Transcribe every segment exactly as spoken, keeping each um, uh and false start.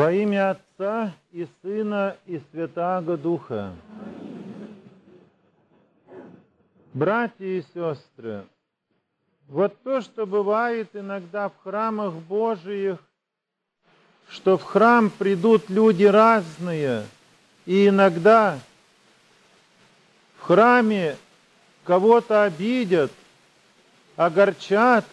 Во имя Отца и Сына и Святаго Духа. Братья и сестры, вот то, что бывает иногда в храмах Божиих, что в храм придут люди разные, и иногда в храме кого-то обидят, огорчат,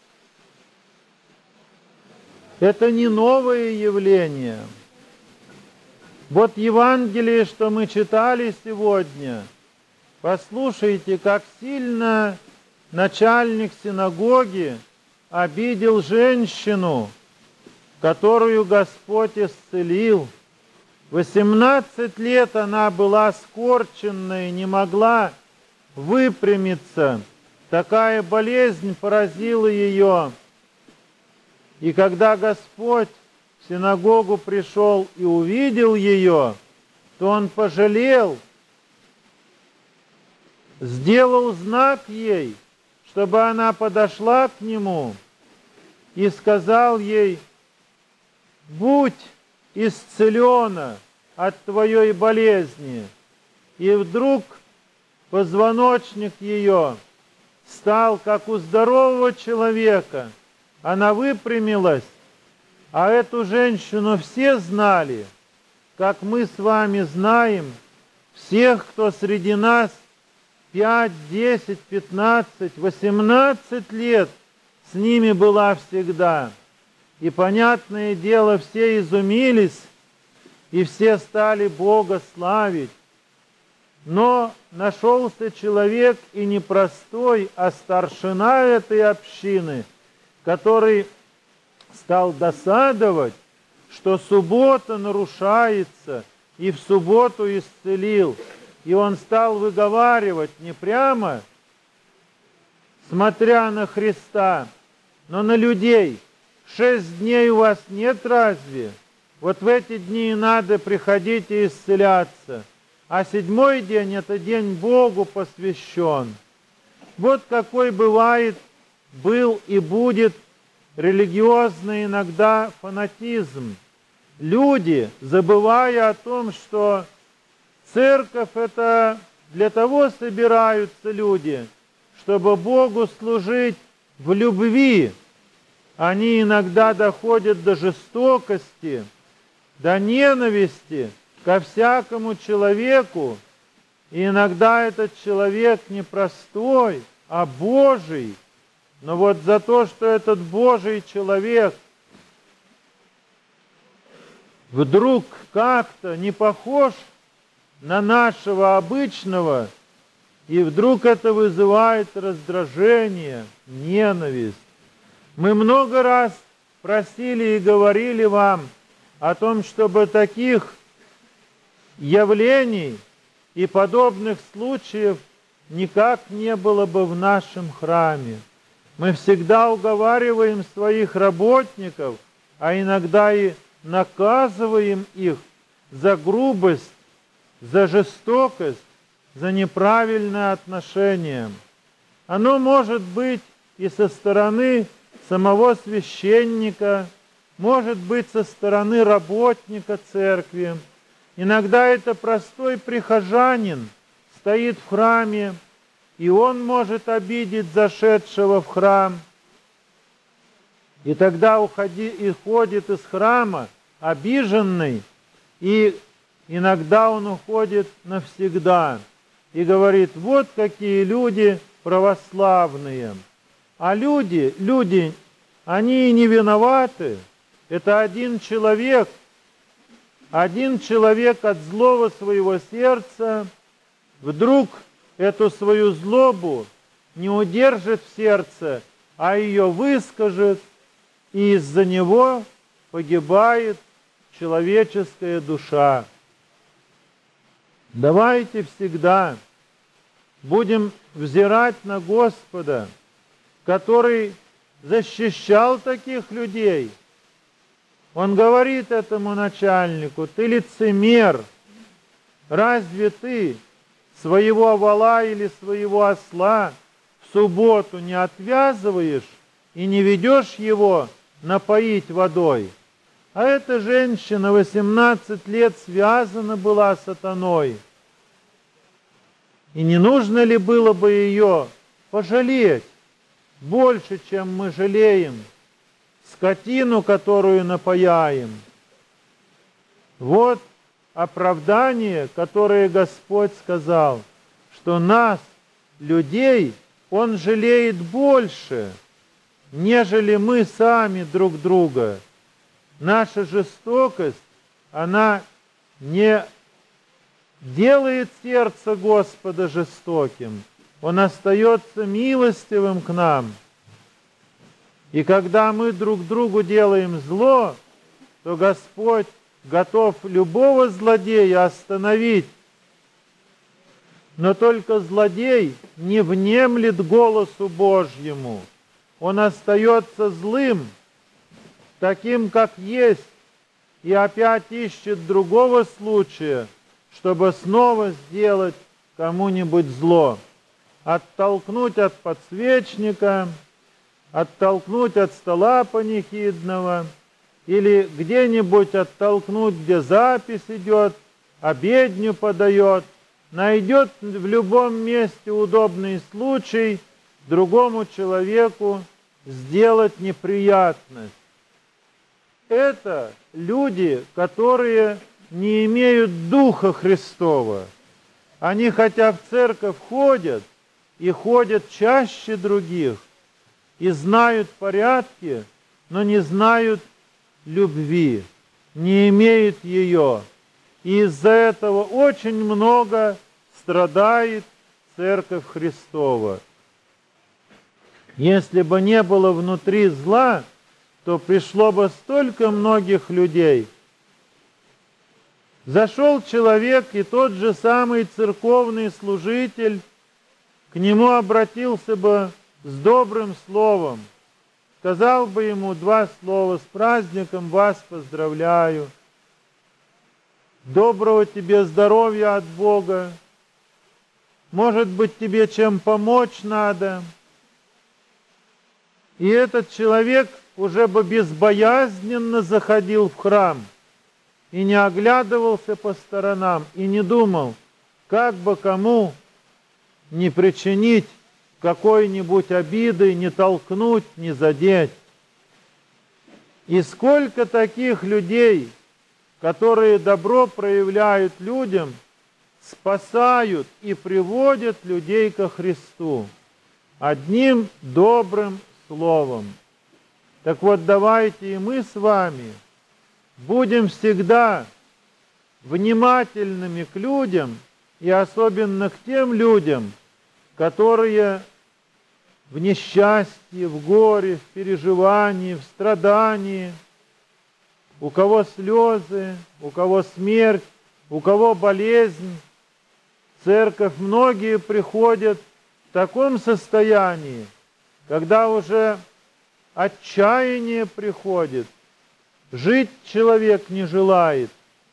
это не новое явление. Вот Евангелие, что мы читали сегодня, послушайте, как сильно начальник синагоги обидел женщину, которую Господь исцелил. восемнадцать лет она была скорченная, не могла выпрямиться. Такая болезнь поразила ее. И когда Господь в синагогу пришел и увидел ее, то Он пожалел, сделал знак ей, чтобы она подошла к Нему, и сказал ей: «Будь исцелена от твоей болезни». И вдруг позвоночник ее стал, как у здорового человека. Она выпрямилась, а эту женщину все знали, как мы с вами знаем всех, кто среди нас пять, десять, пятнадцать, восемнадцать лет с ними была всегда. И, понятное дело, все изумились, и все стали Бога славить. Но нашелся человек и непростой, а старшина этой общины, который стал досадовать, что суббота нарушается, и в субботу исцелил. И он стал выговаривать не прямо, смотря на Христа, но на людей. Шесть дней у вас нет разве? Вот в эти дни надо приходить и исцеляться. А седьмой день – это день Богу посвящен. Вот какой бывает, был и будет религиозный иногда фанатизм. Люди, забывая о том, что церковь – это для того собираются люди, чтобы Богу служить в любви. Они иногда доходят до жестокости, до ненависти ко всякому человеку. И иногда этот человек не простой, а Божий. Но вот за то, что этот Божий человек вдруг как-то не похож на нашего обычного, и вдруг это вызывает раздражение, ненависть. Мы много раз просили и говорили вам о том, чтобы таких явлений и подобных случаев никак не было бы в нашем храме. Мы всегда уговариваем своих работников, а иногда и наказываем их за грубость, за жестокость, за неправильное отношение. Оно может быть и со стороны самого священника, может быть со стороны работника церкви. Иногда это простой прихожанин стоит в храме, и он может обидеть зашедшего в храм. И тогда уходи, и ходит из храма обиженный, и иногда он уходит навсегда. И говорит: вот какие люди православные. А люди, люди, они и не виноваты. Это один человек, один человек от злого своего сердца вдруг эту свою злобу не удержит в сердце, а ее выскажет, и из-за него погибает человеческая душа. Давайте всегда будем взирать на Господа, который защищал таких людей. Он говорит этому начальнику: ты лицемер, разве ты своего вола или своего осла в субботу не отвязываешь и не ведешь его напоить водой? А эта женщина восемнадцать лет связана была с сатаной. И не нужно ли было бы ее пожалеть больше, чем мы жалеем скотину, которую напояем? Вот оправдание, которое Господь сказал, что нас, людей, Он жалеет больше, нежели мы сами друг друга. Наша жестокость, она не делает сердце Господа жестоким. Он остается милостивым к нам. И когда мы друг другу делаем зло, то Господь готов любого злодея остановить. Но только злодей не внемлет голосу Божьему. Он остается злым, таким, как есть, и опять ищет другого случая, чтобы снова сделать кому-нибудь зло. Оттолкнуть от подсвечника, оттолкнуть от стола панихидного, или где-нибудь оттолкнуть, где запись идет, обедню подает, найдет в любом месте удобный случай другому человеку сделать неприятность. Это люди, которые не имеют Духа Христова. Они хотя в церковь ходят, и ходят чаще других, и знают порядки, но не знают любви, не имеют ее. И из-за этого очень много страдает Церковь Христова. Если бы не было внутри зла, то пришло бы столько многих людей. Зашел человек, и тот же самый церковный служитель к нему обратился бы с добрым словом, сказал бы ему два слова: «С праздником вас поздравляю, доброго тебе здоровья от Бога, может быть, тебе чем помочь надо». И этот человек уже бы безбоязненно заходил в храм и не оглядывался по сторонам, и не думал, как бы кому не причинить какой-нибудь обиды, не толкнуть, не задеть. И сколько таких людей, которые добро проявляют людям, спасают и приводят людей ко Христу одним добрым словом. Так вот, давайте и мы с вами будем всегда внимательными к людям, и особенно к тем людям, которые в несчастье, в горе, в переживании, в страдании, у кого слезы, у кого смерть, у кого болезнь. В церковь многие приходят в таком состоянии, когда уже отчаяние приходит, жить человек не желает.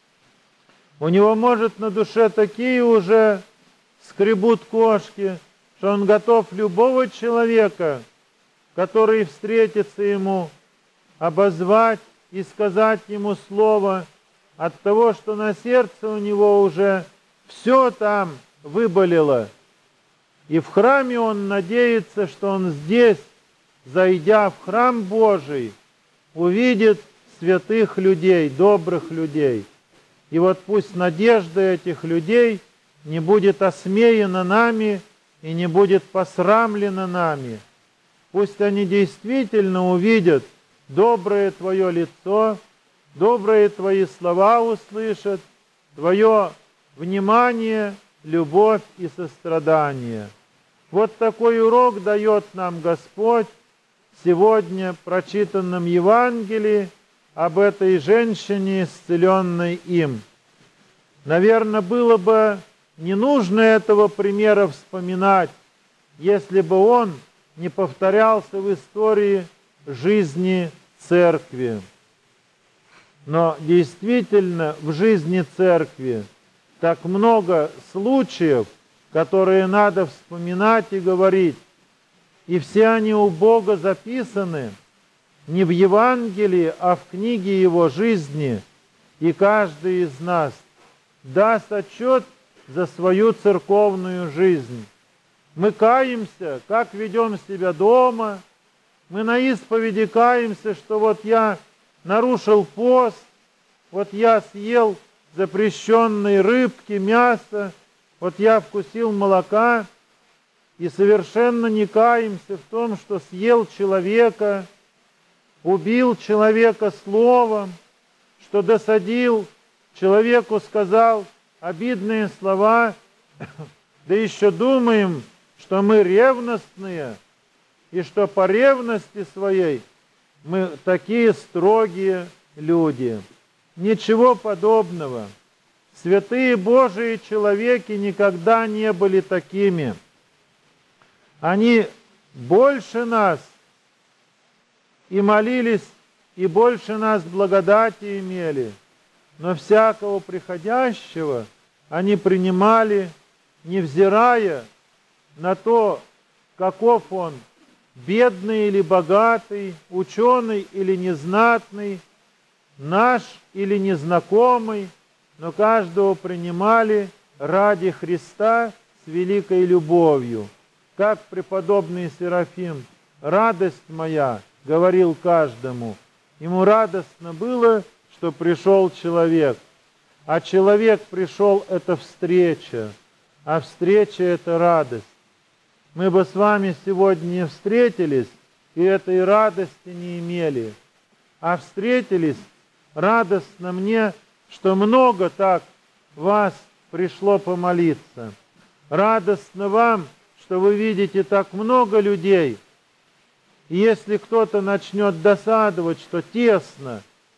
У него, может, на душе такие уже скребут кошки, что он готов любого человека, который встретится ему, обозвать и сказать ему слово от того, что на сердце у него уже все там выболело. И в храме он надеется, что он здесь, зайдя в храм Божий, увидит святых людей, добрых людей. И вот пусть надежда этих людей не будет осмеяна нами и не будет посрамлена нами. Пусть они действительно увидят доброе Твое лицо, добрые Твои слова услышат, Твое внимание, любовь и сострадание. Вот такой урок дает нам Господь сегодня в прочитанном Евангелии об этой женщине, исцеленной им. Наверное, было бы не нужно этого примера вспоминать, если бы он не повторялся в истории жизни церкви. Но действительно в жизни церкви так много случаев, которые надо вспоминать и говорить. И все они у Бога записаны. не в Евангелии, а в книге Его жизни, и каждый из нас даст отчет за свою церковную жизнь. Мы каемся, как ведем себя дома, мы на исповеди каемся, что вот я нарушил пост, вот я съел запрещенные рыбки, мясо, вот я вкусил молока, и совершенно не каемся в том, что съел человека, убил человека словом, что досадил, человеку сказал обидные слова, да еще думаем, что мы ревностные, и что по ревности своей мы такие строгие люди. Ничего подобного. Святые Божии человеки никогда не были такими. Они больше нас и молились, и больше нас благодати имели, но всякого приходящего они принимали, невзирая на то, каков он, бедный или богатый, ученый или незнатный, наш или незнакомый, но каждого принимали ради Христа с великой любовью. Как преподобный Серафим: «Радость моя», говорил каждому. Ему радостно было, что пришел человек. А человек пришел — это встреча, а встреча — это радость. Мы бы с вами сегодня не встретились, и этой радости не имели. А встретились, радостно мне, что много так вас пришло помолиться. Радостно вам, что вы видите так много людей. И если кто-то начнет досадовать, что тесно,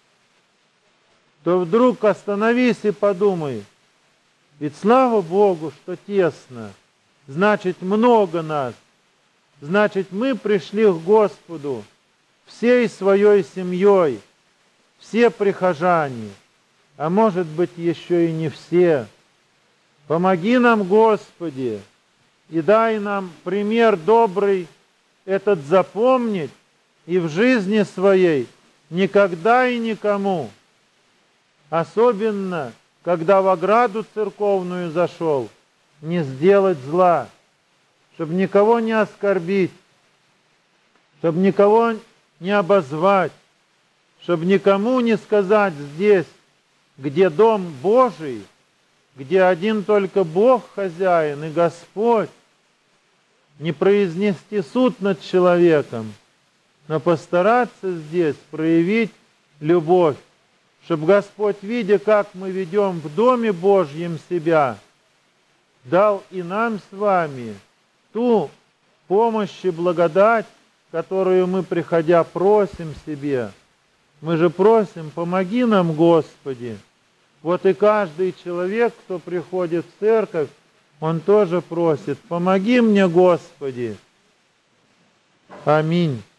то вдруг остановись и подумай: ведь слава Богу, что тесно, значит, много нас, значит, мы пришли к Господу всей своей семьей, все прихожане, а может быть, еще и не все. Помоги нам, Господи, и дай нам пример добрый этот запомнить и в жизни своей никогда и никому, особенно когда в ограду церковную зашел, не сделать зла, чтобы никого не оскорбить, чтобы никого не обозвать, чтобы никому не сказать здесь, где дом Божий, где один только Бог хозяин и Господь, не произнести суд над человеком, но постараться здесь проявить любовь, чтобы Господь, видя, как мы ведем в Доме Божьем себя, дал и нам с вами ту помощь и благодать, которую мы, приходя, просим себе. Мы же просим: помоги нам, Господи. Вот и каждый человек, кто приходит в церковь, он тоже просит: помоги мне, Господи. Аминь.